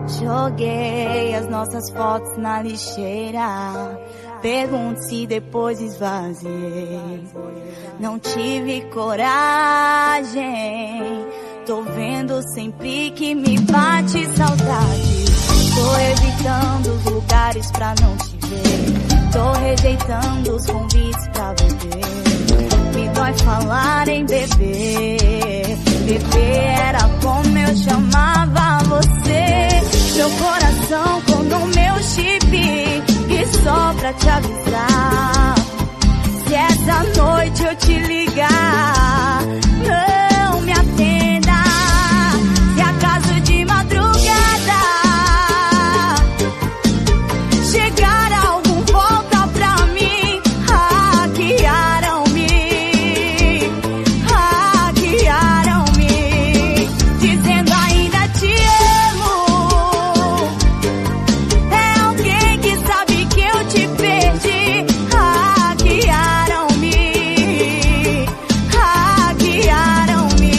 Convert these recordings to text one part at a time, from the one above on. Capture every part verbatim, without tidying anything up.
Joguei as nossas fotos na lixeira. Pergunto se depois esvaziei. Não tive coragem. Tô vendo sempre que me bate saudade. Tô evitando os lugares pra não te ver. Tô rejeitando os convites pra beber. Me dói falar em beber. Beber era como eu chamava você. Meu coração com no meu chip. E só pra te avisar, se essa noite eu te ligar, não me atenda. Se acaso de madrugada chegar algum volta pra mim, hackearam-me, hackearam-me, dizendo ainda te amo. É alguém que sabe que eu te perdi. Hackearam-me, hackearam-me.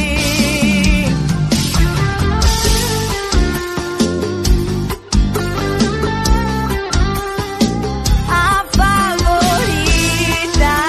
A favorita.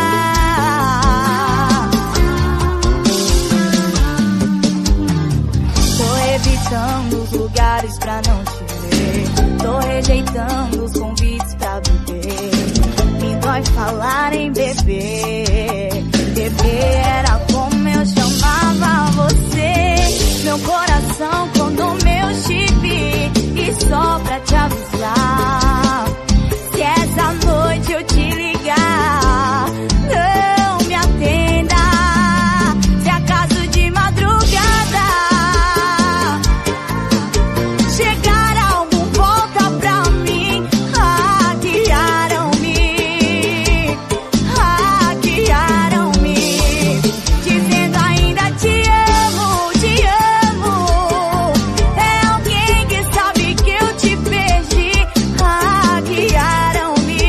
Tô evitando os lugares pra não te ver. Tô rejeitando os convites pra beber. Me dói falar em beber. Beber era como eu chamava você. Meu coração com no meu chip. E só pra te avisar, se essa noite eu te ligar, não me atenda. Se acaso de madrugada chegar algum volta pra mim, hackearam-me, hackearam-me, dizendo ainda te amo, te amo. É alguém que sabe que eu te perdi. Hackearam-me,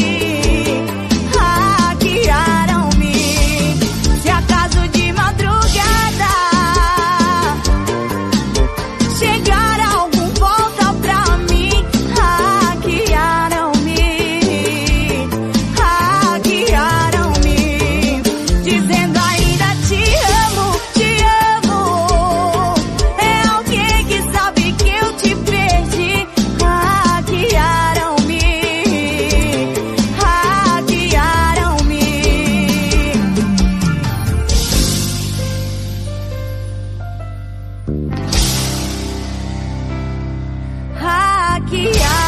hackearam-me. Se acaso de madrugada chegar algum volta pra mim, hackearam-me, hackearam-me, dizendo ainda te amo, te amo. É alguém que sabe que eu te perdi. Hackearam-me, hackearam-me. Hackearam-me.